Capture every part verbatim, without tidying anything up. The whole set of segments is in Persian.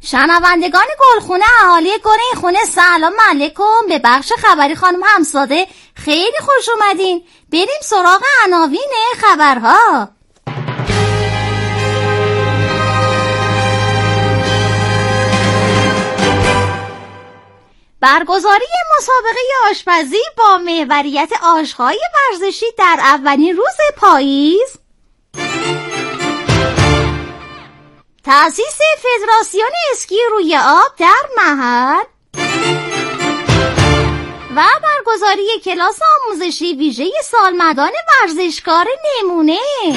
شنوندگان گلخونه اهالی گل خونه سلام علیکم. به بخش خبری خانم همساده خیلی خوش اومدین. بریم سراغ عناوین خبرها. برگزاری مسابقه آشپزی با محوریت آش‌های ورزشی در اولین روز پاییز. تأسیس فدراسیون اسکی روی آب در محل و برگزاری کلاس آموزشی ویژه سالمندان ورزشکار نمونه.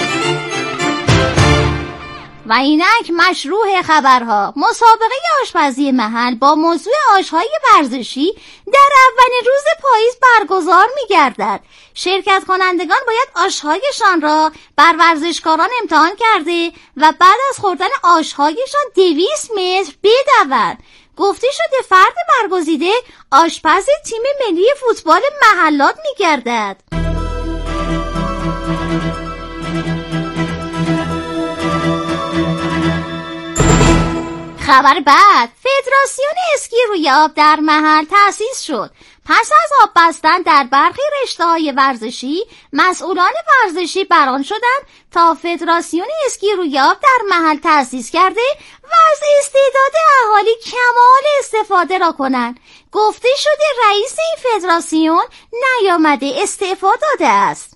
و اینک مشروع خبرها. مسابقه آشپزی محل با موضوع آش‌های ورزشی در اولین روز پاییز برگزار می‌گردد. شرکت کنندگان باید آش‌هایشان را بر ورزشکاران امتحان کرده و بعد از خوردن آش‌هایشان دویست متر بدوند. گفته شده فرد برگزیده آشپز تیم ملی فوتبال محلات می‌گردد. خبر بعد، فدراسیون اسکی روی آب در محل تأسیس شد. پس از آب بستن در برخی رشته‌های ورزشی، مسئولان ورزشی بران شدند تا فدراسیون اسکی روی آب در محل تأسیس کرده و از استعداد اهالی کمال استفاده را کنند. گفته شده رئیس این فدراسیون نیامده استعفا داده است.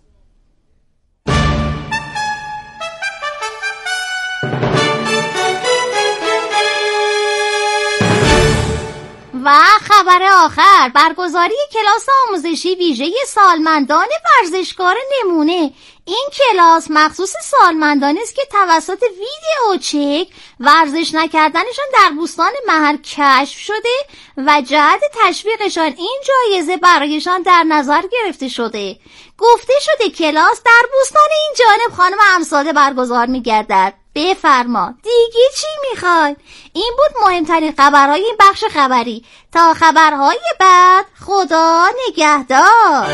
و خبر آخر، برگزاری کلاس آموزشی ویژه سالمندان ورزشکار نمونه. این کلاس مخصوص سالمندانی است که توسط ویدیو چک ورزش نکردنشان در بوستان محل کشف شده و جهت تشویقشان این جایزه برایشان در نظر گرفته شده. گفته شده کلاس در بوستان این جانب خانم همساده برگزار می‌گردد. بفرما دیگه چی میخوای؟ این بود مهمترین خبرهای این بخش خبری. تا خبرهای بعد، خدا نگهدار.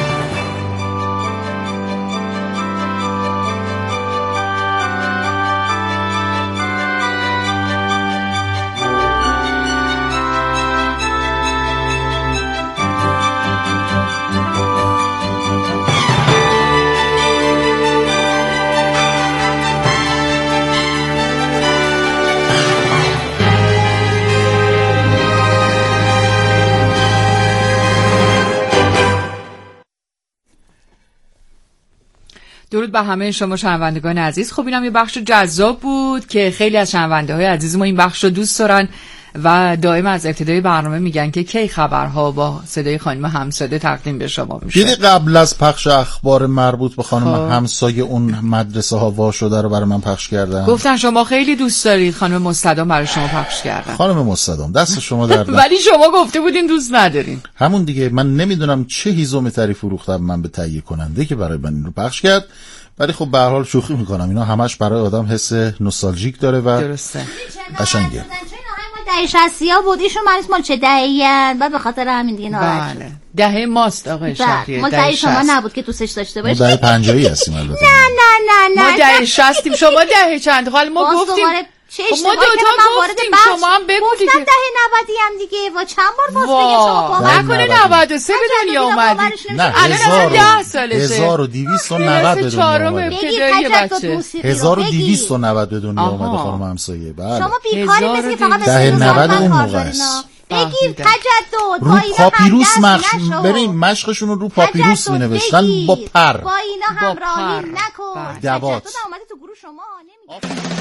درود به همه شما شنوندگان عزیز. خب اینم یه بخش جذاب بود که خیلی از شنونده های عزیز ما این بخش رو دوست دارن و دائم از ابتدای برنامه میگن که کی خبرها با صدای خانم همساده تقدیم به شما میشه. دیدی قبل از پخش اخبار مربوط به خانم خب. همسایه اون مدرسه ها وا شده رو برای من پخش کردن. گفتن شما خیلی دوست دارید، خانم مستدام برای شما پخش کردن. خانم مستدام دست شما درد. ولی شما گفته بودین دوست ندارین. همون دیگه، من نمیدونم چه هیزومتری فروختم من به تهیه کننده که برای من این رو پخش کرد، ولی خب به هر حال شوخی میکنم. اینا همش برای آدم حس نوستالژیک داره و درسته قشنگه. دهه شصتی ها بود، ایشون معلوم مال چه دهه‌این و به خاطر همین دیگه ناراحت شد. بله دهه ماست آقای شهریه. ما دهه شما نبود که دوستش داشته باشید. ما دهه پنجاهی هستیم البته. نه نه نه نه ما دهه شصتیم، شما دهه چند؟ حال ما گفتیم چه ما دوتا گفتیم، شما هم بگو دیگه. گفتم دهه نودی هم دیگه و چند بار باز بگه شما باور نکنه نود و سه به دنیا اومدی. نه الان ده سالشه. هزار و دویست و نود به دنیا اومد. ابتدایی بچه هزار و دویست و نود به دنیا اومده خانم همسایه. بله شما بیکاری مثل فقط دهه نود اون موقع است. بگیر تجدد رو پاپیروس مشق بریم مشقشون رو رو پاپیروس می نوشتن با پر. با اینا همراهی نکن. دوات اومده تو گروه شما نمیگه.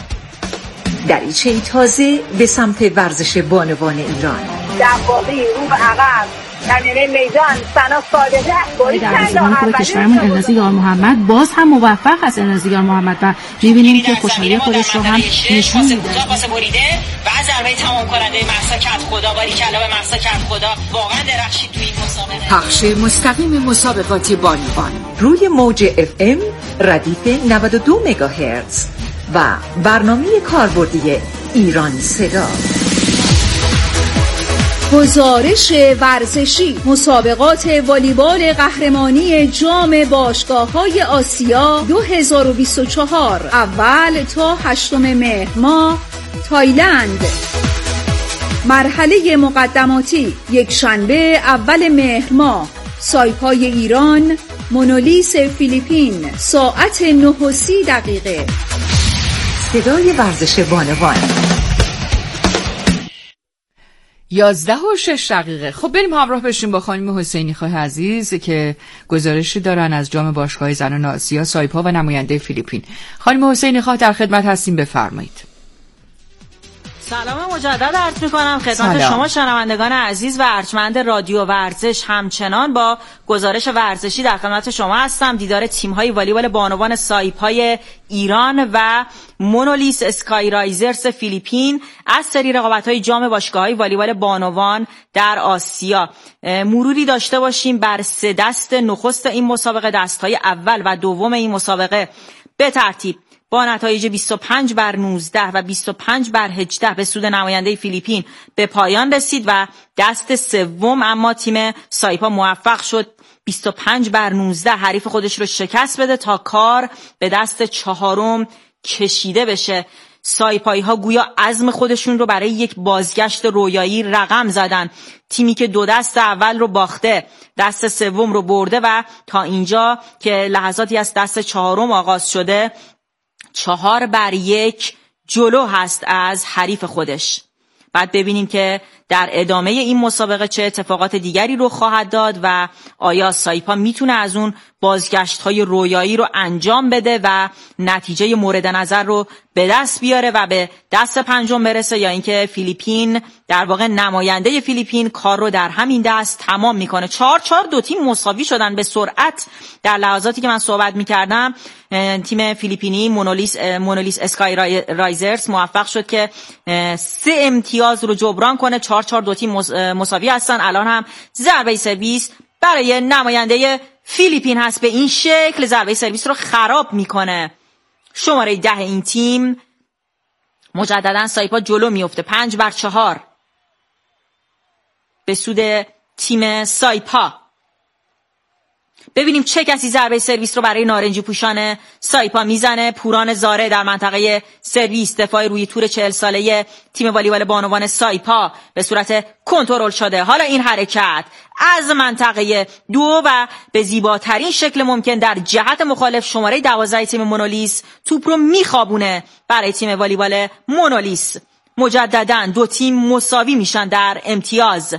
دریچه تازه به سمت ورزش بانوان ایران. دفاعی رو به عقب در میانه میدان سنا صادقه گل کرد. کشورمون النازی یار محمد باز هم موفق است. النازی یار محمد و می‌بینیم که خوشحالی خودش رو هم نشون میده. پاس بریده و ضربه تمام کننده مهسا کرد خدا، باری کلا به مهسا کرد خدا، واقعا درخشید توی این مسابقه. پخش مستقیم مسابقات بانوان روی موج اف ام ردیف نود و دو مگاهرتز و برنامه کاربردی ایران صدا. گزارش ورزشی مسابقات والیبال قهرمانی جام باشگاه‌های آسیا دو هزار و بیست و چهار اول تا هشتم مهر ماه تایلند. مرحله مقدماتی یک شنبه اول مهر ماه سایپای ایران، مونولیس فیلیپین ساعت نه و سی دقیقه. صدای ورزش بانوان یازده و شش دقیقه. خب بریم همراه بشیم با خانم حسینی خان عزیز که گزارشی دارن از جام باشگاه زنان آسیا سایپا و نماینده فیلیپین. خانم حسینی خان در خدمت هستیم، بفرمایید. سلام مجدد عرض می‌کنم خدمت شما شنوندگان عزیز و ارجمند رادیو ورزش. همچنان با گزارش ورزشی در خدمت شما هستم. دیدار تیم‌های والیبال بانوان سایپای ایران و مونولیس اسکای رایزرز فیلیپین از سری رقابت‌های جام باشگاه‌های والیبال بانوان در آسیا. مروری داشته باشیم بر سه دست نخست این مسابقه، دست‌های اول و دوم این مسابقه به ترتیب با نتایج بیست و پنج بر نوزده و بیست و پنج بر هجده به سود نماینده فیلیپین به پایان رسید و دست سوم اما تیم سایپا موفق شد بیست و پنج بر نوزده حریف خودش رو شکست بده تا کار به دست چهارم کشیده بشه. سایپایی ها گویا عزم خودشون رو برای یک بازگشت رویایی رقم زدن. تیمی که دو دست اول رو باخته دست سوم رو برده و تا اینجا که لحظاتی از دست چهارم آغاز شده چهار بر یک جلو هست از حریف خودش. بعد ببینیم که در ادامه این مسابقه چه اتفاقات دیگری رو خواهد داد و آیا سایپا میتونه از اون بازگشت های رویایی رو انجام بده و نتیجه مورد نظر رو به دست بیاره و به دست پنجم برسه، یا اینکه فیلیپین در واقع نماینده فیلیپین کار رو در همین دست تمام میکنه. چهار چهار دو تیم مساوی شدن به سرعت. در لحظاتی که من صحبت میکردم تیم فیلیپینی مونولیس مونولیس اسکای رایزرز موفق شد که سه امتیاز رو جبران کنه. چهار چهار دو تیم مساوی هستن. الان هم ضربه سرویس برای نماینده فیلیپین هست. به این شکل ضربه سرویس رو خراب میکنه. شماره ده این تیم مجددا سایپا جلو میفته پنج بر چهار به سود تیم سایپا. ببینیم چه کسی ضربه سرویس رو برای نارنجی پوشان سایپا میزنه. پوران زاره در منطقه سرویس، دفاع روی تور چهل ساله تیم والیبال بانوان سایپا به صورت کنترل شده. حالا این حرکت از منطقه دو و به زیباترین شکل ممکن در جهت مخالف شماره دوازده تیم مونولیس توپ رو میخوابونه برای تیم والیبال مونولیس. مجددا دو تیم مساوی میشن در امتیاز.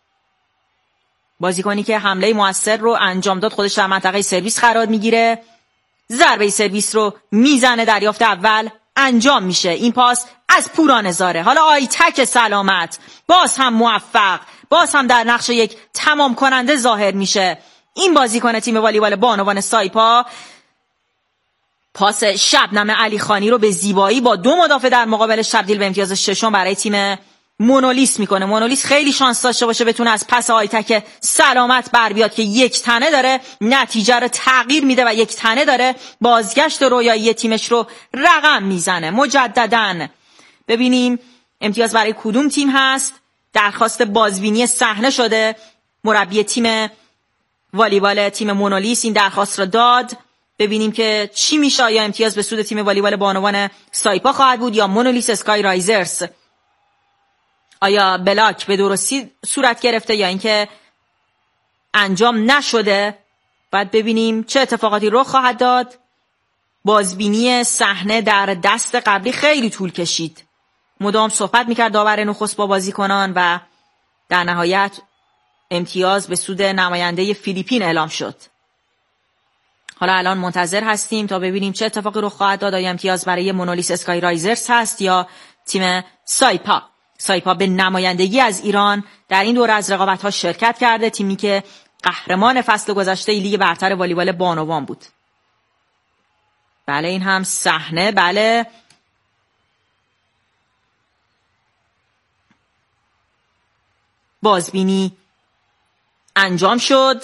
بازیکنی که حمله موثر رو انجام داد خودش در منطقه سرویس قرار میگیره. ضربه سرویس رو میزنه. دریافت اول انجام میشه. این پاس از پوران زاره. حالا آیتک سلامت باز هم موفق، باز هم در نقش یک تمام کننده ظاهر میشه. این بازیکن تیم والیبال بانوان سایپا پاس شبنم علی خانی رو به زیبایی با دو مدافع در مقابلش تبدیل به امتیاز ششم برای تیم مونولیس میکنه. مونولیس خیلی شانس داشته باشه بتونه از پس آیتک سلامت بر بیاد که یک تنه داره نتیجه رو تغییر میده و یک تنه داره بازگشت رویایی تیمش رو رقم میزنه. مجدداً ببینیم امتیاز برای کدوم تیم هست. درخواست بازبینی صحنه شده. مربی تیم والیبال تیم مونولیس این درخواست رو داد. ببینیم که چی میشه. آیا امتیاز به سود تیم والیبال بانوان سایپا خواهد بود یا مونولیس اسکای رایزرز؟ آیا بلاک به درستی صورت گرفته یا اینکه انجام نشده؟ بعد ببینیم چه اتفاقاتی رخ خواهد داد. بازبینی صحنه در دست قبلی خیلی طول کشید. مدام صحبت میکرد داور نخست با بازیکنان و در نهایت امتیاز به سود نماینده فیلیپین اعلام شد. حالا الان منتظر هستیم تا ببینیم چه اتفاقی رخ خواهد داد. آیا امتیاز برای مونولیس اسکای رایزرز هست یا تیم سایپا؟ سایپا به نمایندگی از ایران در این دوره از رقابت‌ها شرکت کرده. تیمی که قهرمان فصل گذشته لیگ برتر والیبال بانوان بود. بله این هم صحنه. بله بازبینی انجام شد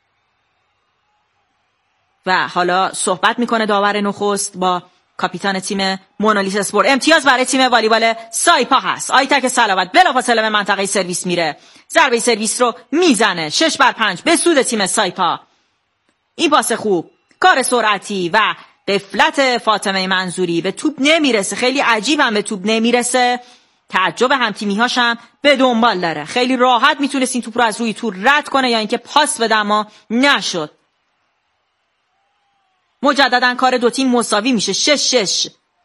و حالا صحبت میکنه داور نخست با کاپیتان تیم مونولیس اسپورت. امتیاز برای تیم والیبال سایپا هست. آیتک سلامت بلافاصله به منطقه سرویس میره. ضربه سرویس رو میزنه. شش بر پنج به سود تیم سایپا. این پاس خوب، کار سرعتی و قفلت فاطمه منظوری، به توپ نمیرسه، خیلی عجیبم به توپ نمیرسه. تعجب همتیمی‌هاش هم به دنبال داره. خیلی راحت میتونست این توپ رو از روی تور رد کنه یا اینکه پاس بده، اما نشد. مجددا کار دو تیم مساوی میشه، شش شش.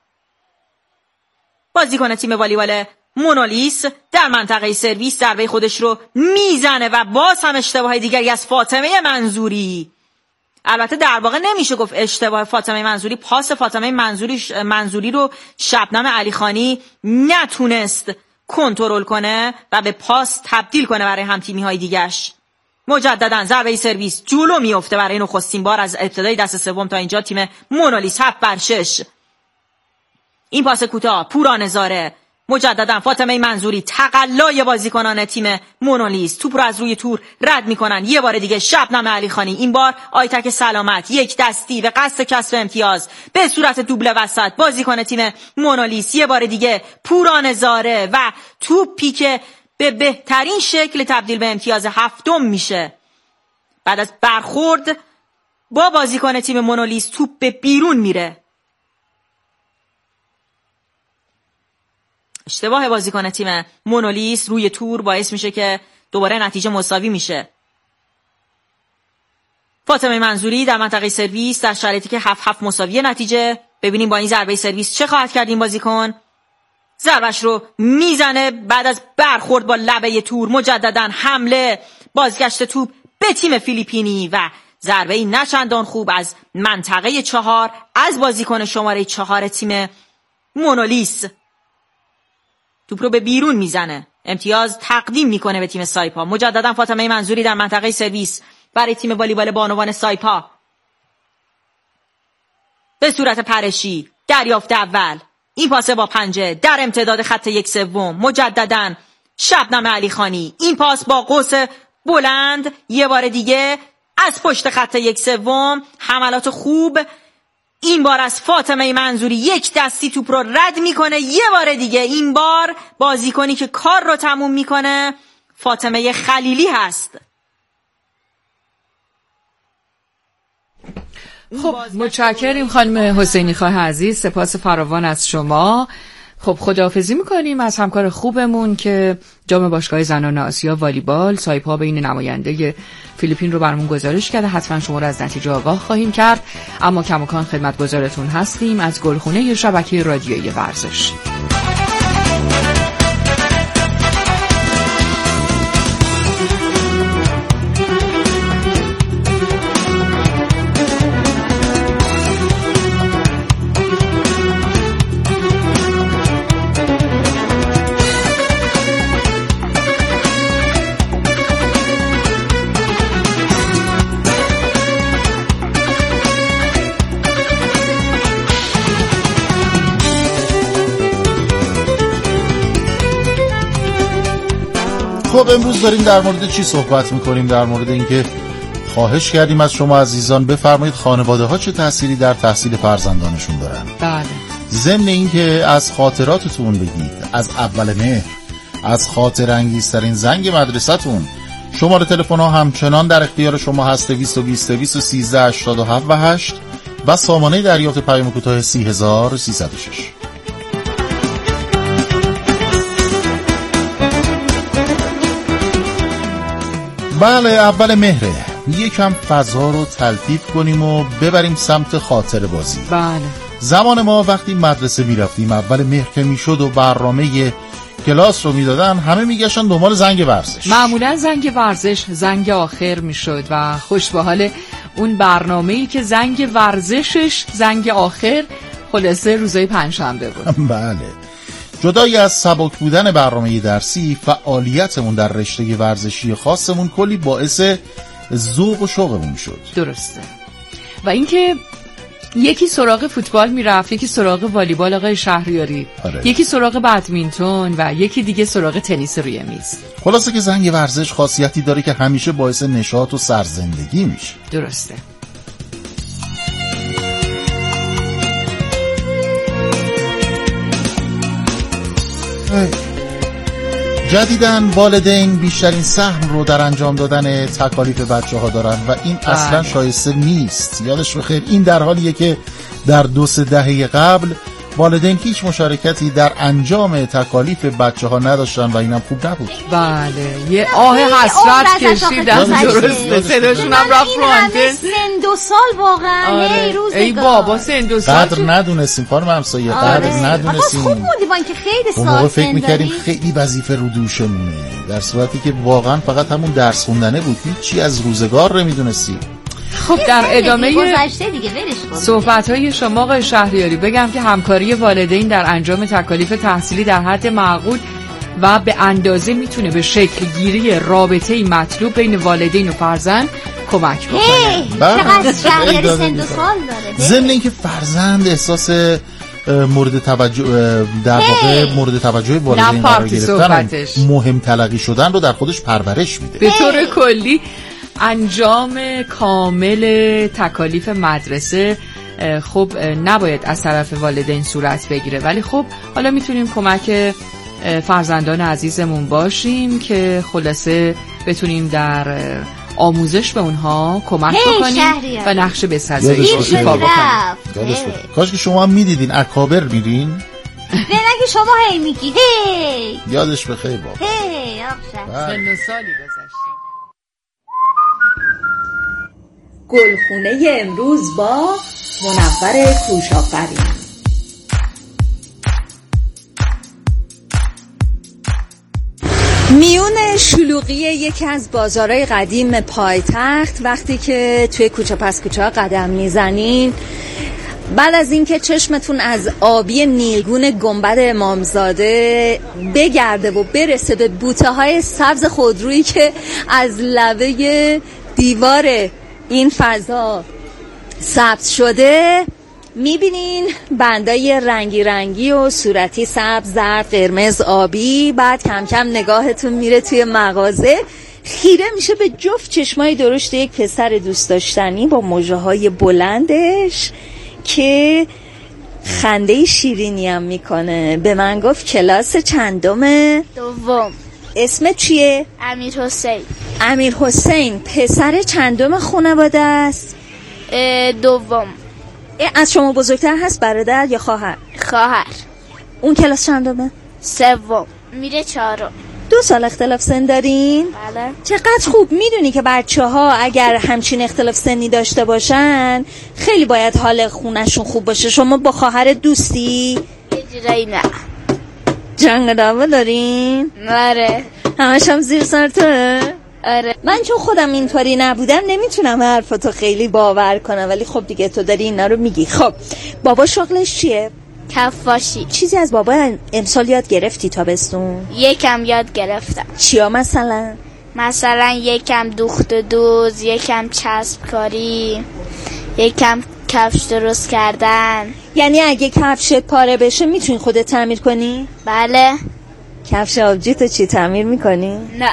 بازیکن تیم والیبال مونولیس در منطقه سرویس ضربه خودش رو میزنه و باز هم اشتباه دیگری از فاطمه منظوری. البته در واقع نمیشه گفت اشتباه فاطمه منظوری، پاس فاطمه منظوری منظوری رو شبنم علیخانی نتونست کنترل کنه و به پاس تبدیل کنه برای همتیمی‌های دیگه‌اش. مجددا ضربه سرویس جلو میفته برای نخستین بار از ابتدای دست سوم تا اینجا تیم مونولیس هفت بر شش. این پاس کوتاه پورانزاره. مجددا فاطمه منظوری تقلای بازیکنان تیم مونولیس توپ رو از روی تور رد میکنن. یه بار دیگه شبنم علیخانی، این بار آیتک سلامت یک دستی به قصد کسب امتیاز به صورت دوبله وسط. بازیکن تیم مونولیس یه بار دیگه پورانزاره و توپی که به بهترین شکل تبدیل به امتیاز هفتم میشه. بعد از برخورد با بازیکن تیم مونولیس توپ به بیرون میره. اشتباه بازیکن تیم مونولیس روی تور باعث میشه که دوباره نتیجه مساوی میشه. فاطمه منظوری در منطقه سرویس در شرایطی که هفت هفت مساوی نتیجه. ببینیم با این ضربه سرویس چه خواهد کرد این بازیکن. ضربش رو میزنه بعد از برخورد با لبه تور. مجددا حمله، بازگشت توپ به تیم فیلیپینی و ضربه‌ای نچندان خوب از منطقه چهار از بازیکن شماره چهار تیم مونولیس. توپ رو به بیرون میزنه، امتیاز تقدیم میکنه به تیم سایپا. مجددا فاطمه منظوری در منطقه سرویس برای تیم والیبال بانوان سایپا به صورت پرشی. دریافت اول، این پاس با پنجه در امتداد خط یک سوم. مجددا شبنم علیخانی، این پاس با قوس بلند یه بار دیگه از پشت خط یک سوم. حملات خوب این بار از فاطمه منظوری، یک دستی توپ رو رد میکنه. یه بار دیگه این بار بازیکنی که کار رو تموم میکنه فاطمه خلیلی هست. خب متشکریم خانم حسینی خواه عزیز، سپاس فراوان از شما. خب خداحافظی میکنیم از همکار خوبمون که جام باشگاه زنان آسیا والیبال سایپا بین نماینده فیلیپین رو برامون گزارش کرده. حتما شما رو از نتیجه آگاه خواهیم کرد، اما کماکان خدمتگزارتون هستیم از گلخونه شبکه رادیویی ورزش. خب امروز داریم در مورد چی صحبت میکنیم؟ در مورد اینکه خواهش کردیم از شما عزیزان بفرمایید خانواده ها چه تأثیری در تحصیل فرزندانشون دارن. بله. ضمن اینکه از خاطراتتون بگید، از اول مهر، از خاطر انگیزترین زنگ مدرسه‌تون. شماره تلفن ها همچنان در اختیار شما هست، دویست و بیست دویست و سیزده هشتاد و هفت و هشت و سامانه دریافت پیام کوتاه سی هزار و سیصد و شش. بله اول مهره، یکم فضا رو تلطیف کنیم و ببریم سمت خاطر بازی. بله. زمان ما وقتی مدرسه میرفتیم اول مهر که میشد و برنامه کلاس رو میدادن، همه میگشتن دنبال زنگ ورزش. معمولا زنگ ورزش زنگ آخر میشد و خوش به حال اون برنامه‌ای که زنگ ورزشش زنگ آخر خلاصه روزای پنجشنبه بود. بله. جدای از سبک بودن برنامه درسی، فعالیتمون در رشته ورزشی خاصمون کلی باعث ذوق و شوقمون شد. درسته. و اینکه یکی سراغ فوتبال میرفت، یکی سراغ والیبال آقای شهریاری، آره. یکی سراغ بدمینتون و یکی دیگه سراغ تنیس روی میز. خلاصه که زنگ ورزش خاصیتی داره که همیشه باعث نشاط و سرزندگی میشه. درسته. جدیداً والدین بیشترین سهم رو در انجام دادن تکالیف بچه ها دارن و این اصلا شایسته نیست. یادش بخیر این در حالیه که در دو سه دهه قبل والدین هیچ مشارکتی در انجام تکالیف بچه ها نداشتن و اینم خوب نبود. بله یه آه حسرت کشیدن، درسته صداشون هم رفت رو آنتن. سن دو سال واقعا ای روزگار، ای بابا سن دو سال قدر ندونستیم خانم همسایه، قدر ندونستیم. خوب بودی با اینکه خیلی سال موقع فکر می‌کردیم خیلی وظیفه رو دوشمونه، در صورتی که واقعا فقط همون درس خوندنه بود، هیچی از روزگار نمیدونستیم. خب در ادامه دیگه صحبت‌های شما آقای شهریاری بگم که همکاری والدین در انجام تکالیف تحصیلی در حد معقول و به اندازه میتونه به شکل گیری رابطه‌ای مطلوب بین والدین و فرزند کمک بکنه. چقدر شهریاری سن دو سال داره. ضمن اینکه فرزند احساس مورد توجه در واقع مورد توجه والدین قرار گرفتن، مهم تلقی شدن رو در خودش پرورش میده. به طور کلی انجام کامل تکالیف مدرسه خب نباید از طرف والدین صورت بگیره، ولی خب حالا میتونیم کمک فرزندان عزیزمون باشیم که خلاصه بتونیم در آموزش به اونها کمک بکنیم و نقش بسازیم ایفا بکنیم. کاش که شما هم میدیدین اکابر میرین، نه نگه شما هی میگی هی یادش بخیر بابا هی آبشن سن و سالی گذشته. گلخونه امروز با منور کوشافرین. میون شلوغی یکی از بازارهای قدیم پایتخت وقتی که توی کوچه پس کوچه ها قدم میزنین، بعد از اینکه چشمتون از آبی نیلگون گنبد امامزاده بگرده و برسه به بوته های سبز خودرویی که از لبه دیوار این فضا سبز شده، میبینین بندای رنگی رنگی و صورتی سبز، زرد، قرمز، آبی. بعد کم کم نگاهتون میره توی مغازه، خیره میشه به جفت چشمای درشت یک پسر دوست داشتنی با مژه های بلندش که خنده شیرینی هم میکنه. به من گفت کلاس چندمه؟ دوم. اسمت چیه؟ امیر حسین. امیر حسین پسر چندم خانواده است؟ دوم. از شما بزرگتر هست برادر یا خواهر؟ خواهر. اون کلاس چندمه؟ سوم. میره چهارم. دو سال اختلاف سن دارین؟ بله. چقدر خوب. میدونی که بچه ها اگر همچین اختلاف سنی داشته باشن خیلی باید حال خونشون خوب باشه. شما با خواهر دوستی؟ یه جورایی نه. جنگ دعوا دارین؟ آره. همش هم زیر سر توه؟ آره. من چون خودم اینطوری نبودم نمیتونم حرفتو خیلی باور کنم، ولی خب دیگه تو داری اینا رو میگی. خب بابا شغلش چیه؟ کفاشی. چیزی از بابا امسال یاد گرفتی تابستون؟ یکم یاد گرفتم. چیا مثلا؟ مثلا یکم دوخت و دوز، یکم چسب کاری، یکم کفش درست کردن. یعنی اگه کفشت پاره بشه میتونی خودت تعمیر کنی؟ بله. کفش آبجی تو چی تعمیر میکنی؟ نه.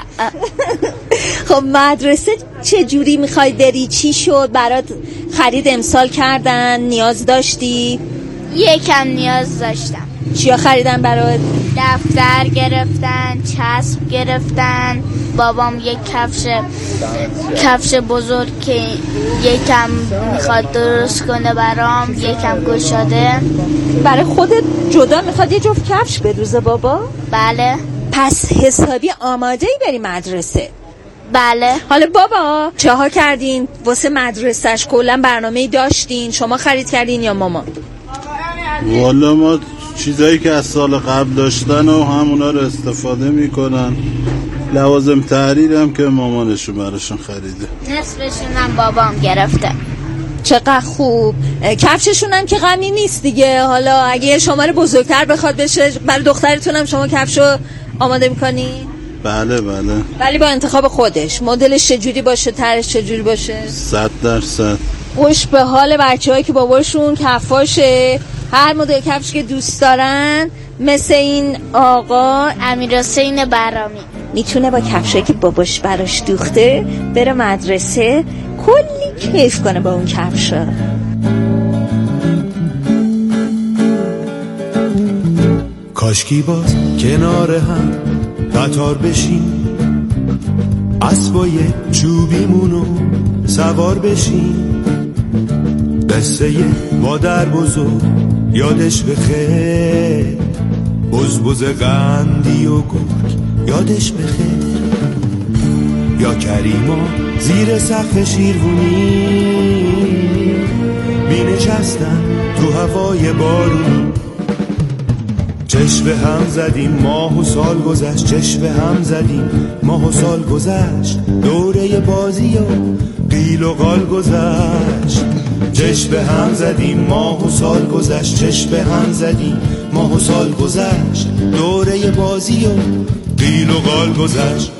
خب مدرسه چه جوری میخوای بری؟ چی شد برات خرید امسال کردن؟ نیاز داشتی؟ یکم نیاز داشتم. چیا خریدن برات؟ دفتر گرفتن، چسب گرفتن. بابام یک کفش کفش بزرگ که یکم میخواد درست کنه برام، یکم گشاده. برای خودت جدا میخواد یه جفت کفش بدوزه بابا؟ بله. پس حسابی آماده ای بری مدرسه؟ بله. حالا بابا چه ها کردین واسه مدرسهش؟ کلا برنامه‌ای داشتین؟ شما خرید کردین یا مامان؟ والا ما چیزایی که از سال قبل داشتن و همونا رو استفاده میکنن. لوازم تحریر هم که مامانشون براشون خریده. نصفشون هم بابام گرفته. چقدر خوب. کفششون هم که غمی نیست دیگه. حالا اگه شماره بزرگتر بخواد بشه برای دخترتون هم شما کفشو آماده میکنی؟ بله بله. ولی با انتخاب خودش. مدلش چجوری باشه، طرحش چجوری باشه؟ صد درصد. خوش به حال بچه‌هایی که باباشون کفاشه، هر مدل کفش که دوست دارن. مثل این آقا امیر حسین برامی میتونه با کفشایی که باباش براش دوخته بره مدرسه، کلی کیف کنه با اون کفشا. کاشکی باز کنار هم قطار بشین، اسبای چوبیمونو سوار بشین، قصه مادر بزرگ یادش بخیر، بزبز قندی و گرگ یادش بخیر، یا کریما زیر سقف شیروانی می نشستن تو هوای بارون، چشم هم زدیم ماه و سال گذشت، چشم هم زدیم ماه و سال گذشت، دوره بازی و قیل و قال گذشت، چشم هم زدیم ماه و سال گذشت، چشم هم زدیم ماه و سال گذشت، دوره بازی و قیل و قال گذشت.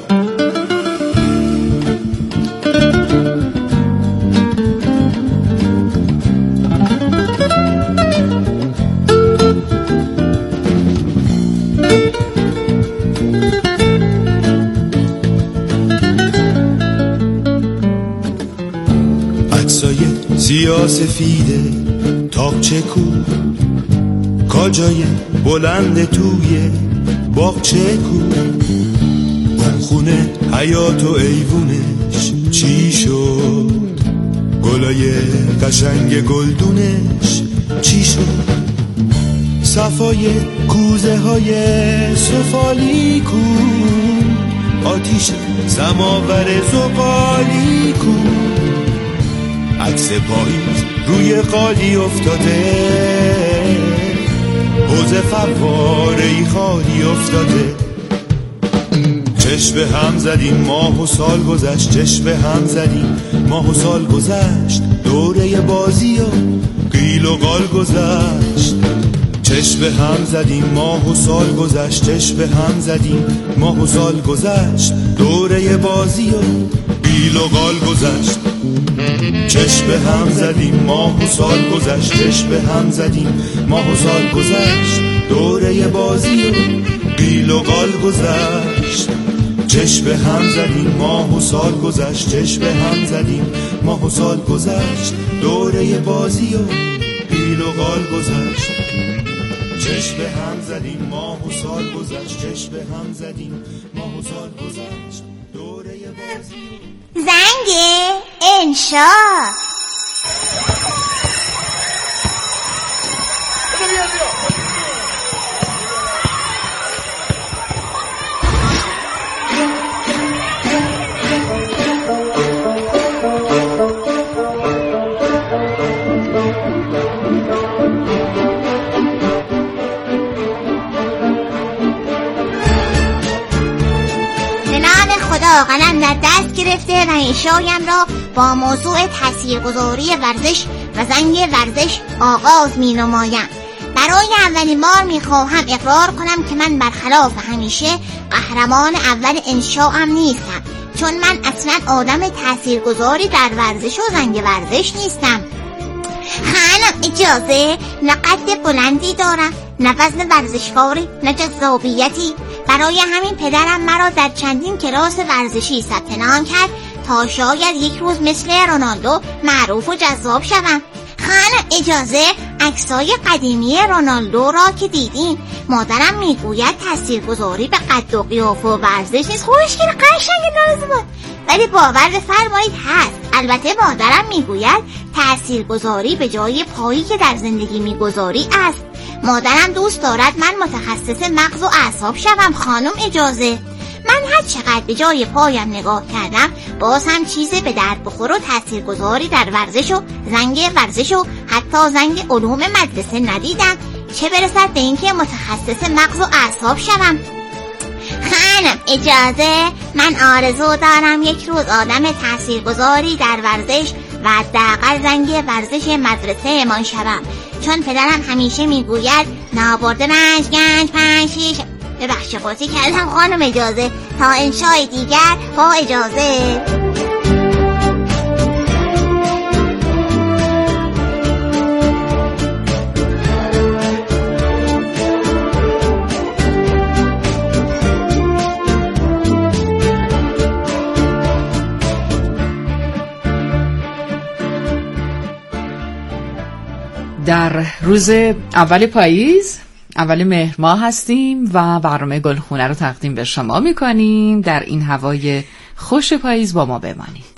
سیاه سفیده تاقچه کو، کاجای بلند توی باغچه کو، اون خونه حیات و ایوونش چی شد، گلای قشنگ گلدونش چی شد، صفای کوزه های سفالی کو، آتیش سماور زغالی کو، عکس پاییز روی قالی افتاده، حوض فواره ای خالی افتاده، چشم هم زدیم ماه و سال گذشت، چشم هم زدیم ماه و سال گذشت، دوره بازی و قیل و قال گذشت، چشم هم زدیم ماه و سال گذشت، چشم هم زدیم ماه و سال گذشت، دوره بازی و قیل و قال گذشت، چشم هم زدیم ماه و سال گذشت، چشم هم زدیم ماه و سال گذشت، دوره بازی و قیل و قال گذشت، چشم هم زدیم ماه و سال گذشت، چشم هم زدیم ماه و سال گذشت، دوره بازی و قیل و قال گذشت، چشم هم زدیم ماه و سال گذشت، چشم هم زدیم ماه و سال گذشت، دوره بازی و زنگ انشا. قلم در دست گرفته و انشایم را با موضوع تاثیرگذاری ورزش و زنگ ورزش آغاز می نمایم. برای اولین بار می خواهم اقرار کنم که من برخلاف همیشه قهرمان اول انشاام نیستم، چون من اصلا آدم تاثیرگذاری در ورزش و زنگ ورزش نیستم. خانم اجازه، نه قد بلندی دارم، نه وزن ورزشکاری، نه جذابیتی. برای همین پدرم مرا در چندین کلاس ورزشی ثبت نام کرد تا شاید یک روز مثل رونالدو معروف و جذاب شوم. خانم اجازه، عکسای قدیمی رونالدو را که دیدین، مادرم میگوید تاثیرگذاری به قد و قیافه و ورزش نیست. خوشگل قشنگ نازم، ولی باور بفرمایید هست. البته مادرم میگوید تاثیرگذاری به جای پایی که در زندگی میگذاری است. مادرم دوست دارد من متخصص مغز و اعصاب شوم. خانم اجازه، من هر چقدر به جای پایم نگاه کردم باز هم چیز به درد بخور و تاثیرگذاری در ورزش و زنگ ورزش و حتی زنگ علوم مدرسه ندیدم، چه برسد به اینکه متخصص مغز و اعصاب شوم. خانم اجازه، من آرزو دارم یک روز آدم تاثیرگذاری در ورزش و حداقل زنگ ورزش مدرسه من شوم، چون پدرم همیشه میگوید نابرده رنج گنج پنج شیش. ببخش قاطی کردم خانم اجازه. تا انشای دیگر با اجازه. در روز اول پاییز اول مهر ماه هستیم و برنامه گلخونه رو تقدیم به شما میکنیم. در این هوای خوش پاییز با ما بمانید.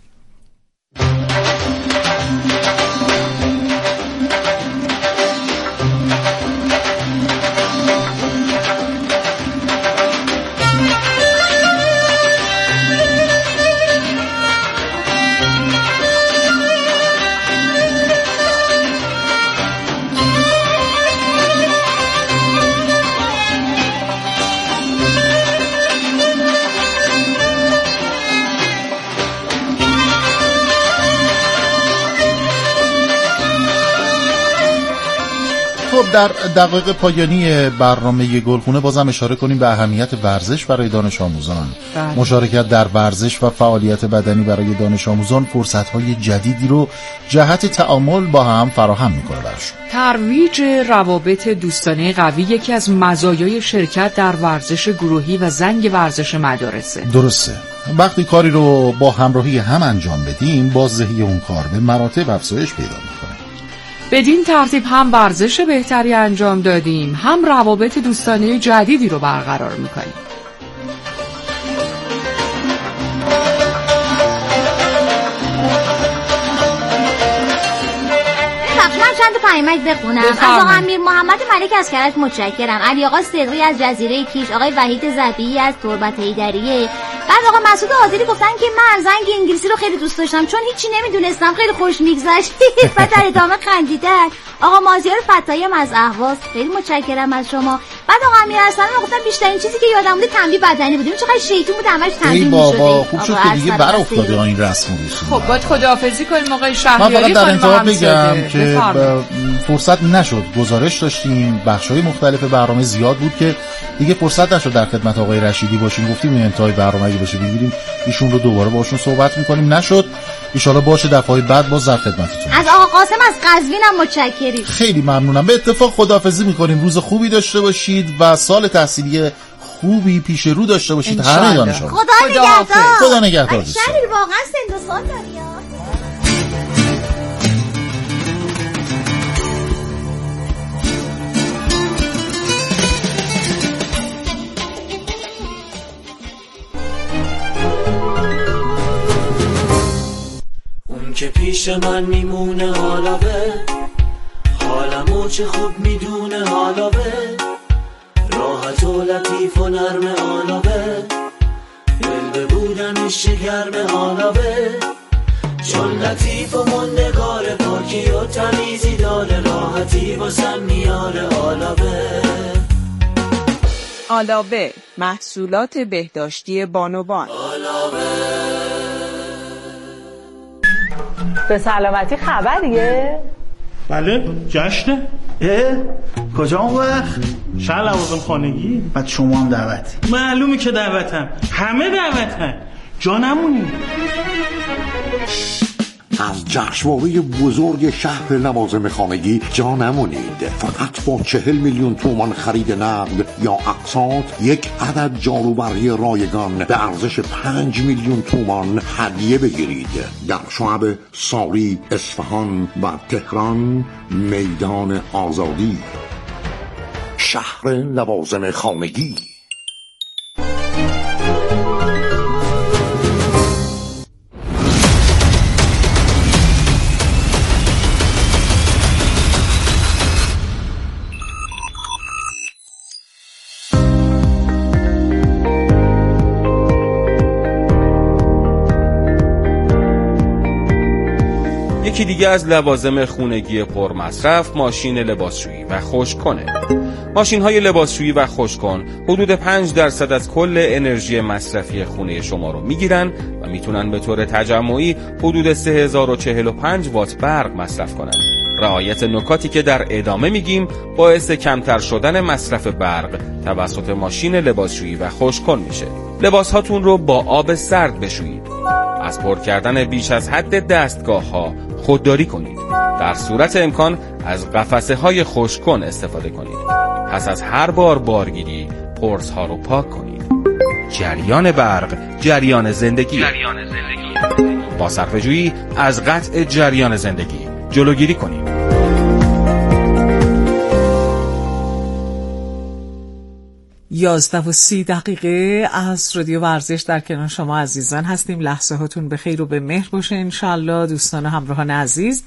خب در دقایق پایانی برنامه گلخونه بازم اشاره کنیم به اهمیت ورزش برای دانش آموزان. بله. مشارکت در ورزش و فعالیت بدنی برای دانش آموزان فرصت‌های جدیدی رو جهت تعامل با هم فراهم می‌کنه براشون. ترویج روابط دوستانه قوی یکی از مزایای شرکت در ورزش گروهی و زنگ ورزش مدارسه. درسته. وقتی کاری رو با همراهی هم انجام بدیم، بازدهی اون کار به مراتب افزایش پیدا می‌کنه. بدین ترتیب هم ورزش بهتری انجام دادیم، هم روابط دوستانه جدیدی رو برقرار میکنیم. چند پیامک بخونم. از آقا امیر محمد ملک از کرج متشکرم. علی آقا صدقی از جزیره کیش، آقای وحید ذبیحی از تربت ایدریه. بعد آقا مسعود عادلی گفتن که من زنگ انگلیسی رو خیلی دوست داشتم چون هیچی نمیدونستم، خیلی خوش میگذشت. و در ادامه خندیدن. آقا مازیار فتایی از اهواز، خیلی متشکرم از شما. بعد آقا امیر حسن گفتن بیشترین چیزی که یادم مونده تنبیه بدنی بودیم، چقدر شیطون بود همش تنبیه میشد. ای بابا خوب شد که دیگه بر افتاده این رسم و رسوم. خب باید خداحافظی کنیم آقای شهریاری. من فقط در انتها بگم که فرصت نشد، گزارش داشتیم، بخش‌های مختلف برنامه زیاد بود که دیگه فرصت نشد در خدمت آقای رشیدی باشیم. گفتیم این انتهای برنامه اگه بشه بگیریم ایشون رو دوباره باشون صحبت می‌کنیم، نشد. ان شاءالله باشه دفعه بعد باز در خدمتتون. از آقا قاسم از قزوین هم متشکریم. خیلی ممنونم. به اتفاق خداحافظی می‌کنیم. روز خوبی داشته باشید و سال تحصیلی خوبی پیش رو داشته باشید همه دانش آموزان. خدا نگهدار. خدا نگهدار. شهری واقعا سن و سال داری. که پیش من میمونه حالاوه، حالمو چه خوب میدونه حالاوه، راحت و لطیف و نرم حالاوه، دل به بودنش گرم حالاوه، چون لطیف و مندگار پاکی و تمیزی داره، راحتی واسم میاره حالاوه. حالاوه محصولات بهداشتی بانوان. به سلامتی خبریه؟ بله جشنه. اه کجا اون وقت؟ شهر لوازم خانگی. بعد شما هم دعوتی؟ معلومه که دعوتم، همه دعوتن، جا نمونی. از جشنواره بزرگ شهر لوازم خانگی جا نمونید. فقط با چهل میلیون تومان خرید نقد یا اقساط یک عدد جاروبرقی رایگان به ارزش پنج میلیون تومان هدیه بگیرید. در شعب ساری، اصفهان و تهران میدان آزادی. شهر لوازم خانگی. یکی دیگه از لوازم خونگی پرمصرف ماشین لباسشویی و خشک‌کنه. ماشین‌های لباسشویی و خشک‌کن حدود پنج درصد از کل انرژی مصرفی خونه شما رو میگیرن و میتونن به طور تجمعی حدود سه هزار و چهل و پنج وات برق مصرف کنن. رعایت نکاتی که در ادامه میگیم باعث کمتر شدن مصرف برق توسط ماشین لباسشویی و خشک‌کن میشه. لباس‌هاتون رو با آب سرد بشویید. از پر کردن بیش از حد دستگاه‌ها خودداری کنید. در صورت امکان از قفسه های خشک‌کن استفاده کنید. پس از هر بار بارگیری پرس ها رو پاک کنید. جریان برق، جریان زندگی. جریان زندگی. با صرفه‌جویی از قطع جریان زندگی جلوگیری کنید. یازده و سی دقیقه از رادیو ورزش در کنار شما عزیزان هستیم. لحظه هاتون به خیر و به مهر باشه انشالله دوستان و همراهان عزیز.